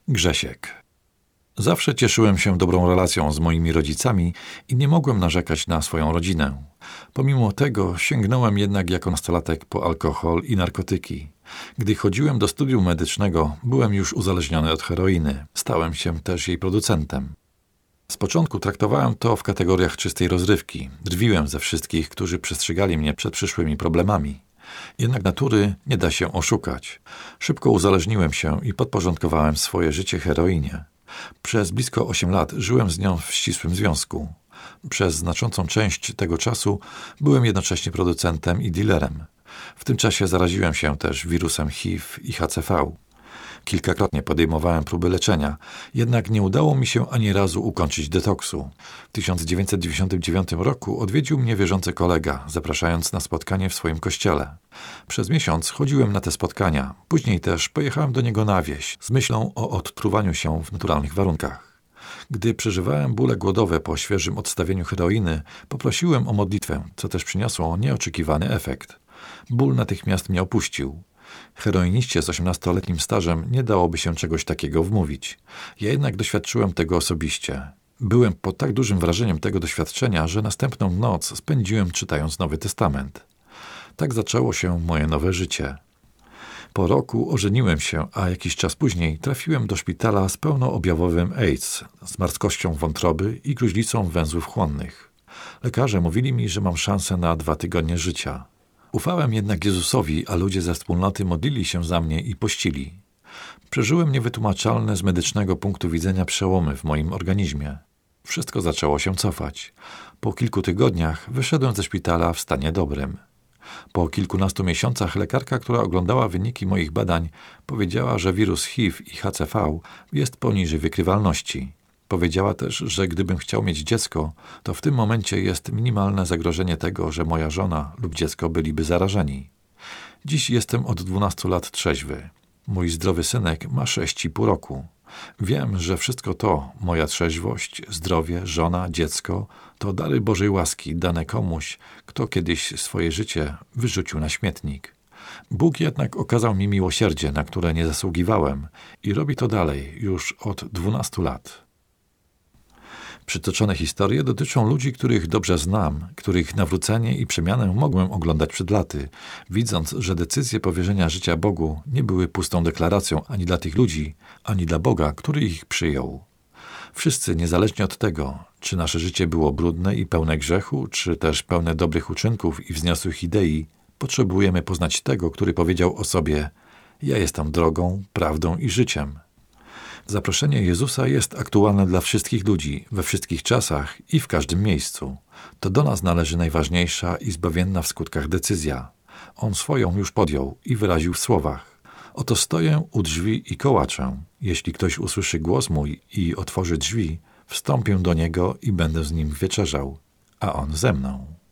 Grzesiek. Zawsze cieszyłem się dobrą relacją z moimi rodzicami i nie mogłem narzekać na swoją rodzinę. Pomimo tego sięgnąłem jednak jako nastolatek po alkohol i narkotyki. Gdy chodziłem do studium medycznego, byłem już uzależniony od heroiny. Stałem się też jej producentem. Z początku traktowałem to w kategoriach czystej rozrywki. Drwiłem ze wszystkich, którzy przestrzegali mnie przed przyszłymi problemami. Jednak natury nie da się oszukać. Szybko uzależniłem się i podporządkowałem swoje życie heroinie. Przez blisko 8 lat żyłem z nią w ścisłym związku. Przez znaczącą część tego czasu byłem jednocześnie producentem i dealerem. W tym czasie zaraziłem się też wirusem HIV i HCV. Kilkakrotnie podejmowałem próby leczenia, jednak nie udało mi się ani razu ukończyć detoksu. W 1999 roku odwiedził mnie wierzący kolega, zapraszając na spotkanie w swoim kościele. Przez miesiąc chodziłem na te spotkania, później też pojechałem do niego na wieś z myślą o odtruwaniu się w naturalnych warunkach. Gdy przeżywałem bóle głodowe po świeżym odstawieniu heroiny, poprosiłem o modlitwę, co też przyniosło nieoczekiwany efekt. Ból natychmiast mnie opuścił. Heroiniście z 18-letnim stażem nie dałoby się czegoś takiego wmówić. Ja jednak doświadczyłem tego osobiście. Byłem pod tak dużym wrażeniem tego doświadczenia, że następną noc spędziłem czytając Nowy Testament. Tak zaczęło się moje nowe życie. Po roku ożeniłem się, a jakiś czas później trafiłem do szpitala z pełnoobjawowym AIDS, z marskością wątroby i gruźlicą węzłów chłonnych. Lekarze mówili mi, że mam szansę na 2 tygodnie życia. Ufałem jednak Jezusowi, a ludzie ze wspólnoty modlili się za mnie i pościli. Przeżyłem niewytłumaczalne z medycznego punktu widzenia przełomy w moim organizmie. Wszystko zaczęło się cofać. Po kilku tygodniach wyszedłem ze szpitala w stanie dobrym. Po kilkunastu miesiącach lekarka, która oglądała wyniki moich badań, powiedziała, że wirus HIV i HCV jest poniżej wykrywalności. Powiedziała też, że gdybym chciał mieć dziecko, to w tym momencie jest minimalne zagrożenie tego, że moja żona lub dziecko byliby zarażeni. Dziś jestem od 12 lat trzeźwy. Mój zdrowy synek ma 6,5 roku. Wiem, że wszystko to, moja trzeźwość, zdrowie, żona, dziecko, to dary Bożej łaski dane komuś, kto kiedyś swoje życie wyrzucił na śmietnik. Bóg jednak okazał mi miłosierdzie, na które nie zasługiwałem i robi to dalej, już od 12 lat. Przytoczone historie dotyczą ludzi, których dobrze znam, których nawrócenie i przemianę mogłem oglądać przed laty, widząc, że decyzje powierzenia życia Bogu nie były pustą deklaracją ani dla tych ludzi, ani dla Boga, który ich przyjął. Wszyscy, niezależnie od tego, czy nasze życie było brudne i pełne grzechu, czy też pełne dobrych uczynków i wzniosłych idei, potrzebujemy poznać tego, który powiedział o sobie: ja jestem drogą, prawdą i życiem. Zaproszenie Jezusa jest aktualne dla wszystkich ludzi, we wszystkich czasach i w każdym miejscu. To do nas należy najważniejsza i zbawienna w skutkach decyzja. On swoją już podjął i wyraził w słowach: oto stoję u drzwi i kołaczę. Jeśli ktoś usłyszy głos mój i otworzy drzwi, wstąpię do niego i będę z nim wieczerzał, a on ze mną.